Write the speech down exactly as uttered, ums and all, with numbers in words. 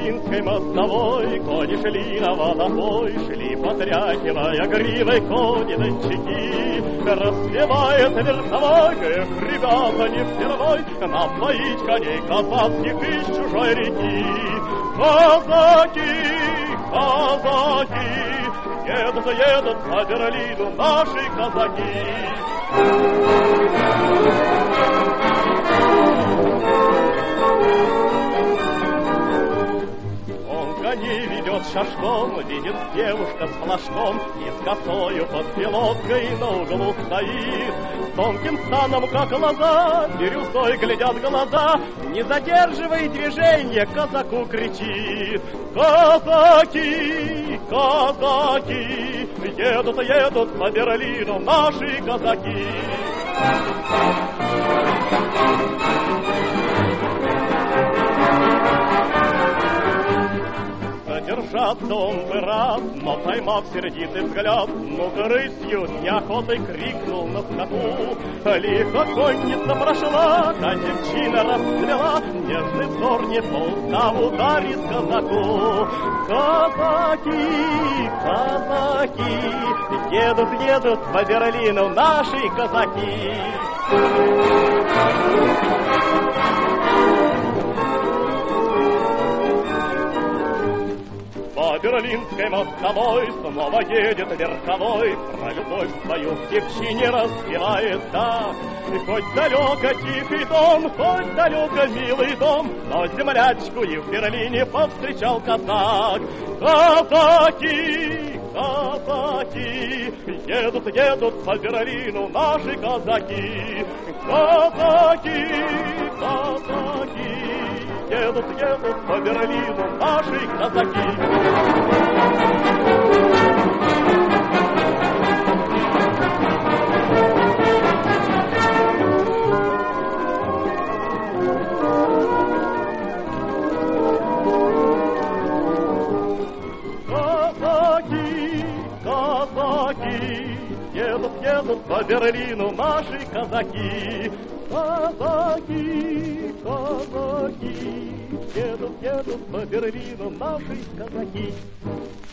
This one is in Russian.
Берлинской мостовой кони шли на водопой, шли, потряхивая гривой кони дончаки. Распевает верховой, эх, ребята, не впервой напоить коней казацких из чужой реки. Казаки, казаки, едут, едут по Берлину наши казаки. Коней ведет шашком, видит девушка с флажком и с косою под пилоткой на углу стоит. Тонким станом, как лоза, бирюзой глядят глаза, не задерживай движение, казаку кричит. Казаки, казаки, едут, едут по Берлину наши казаки. Держаться он бы рад, но поймав сердитый взгляд, ну-ка рысью с неохотой крикнул на скаку. Лихо конница прошла, та девчина расцвела, нежный взор не по уставу дарит казаку. Казаки, казаки, едут, едут по Берлину наши казаки. По Берлинской мостовой снова едет верховой, про любовь свою в девчине распевает так. И хоть далеко тихий дом, хоть далеко милый дом, но землячку и в Берлине повстречал казак. Казаки, казаки, едут, едут по Берлину наши казаки. Казаки, казаки, едут, едут по Берлину наши казаки. Казаки, казаки, едут, едут по Берлину наши казаки. Казаки, казаки, едут, едут по Берлину наши казаки.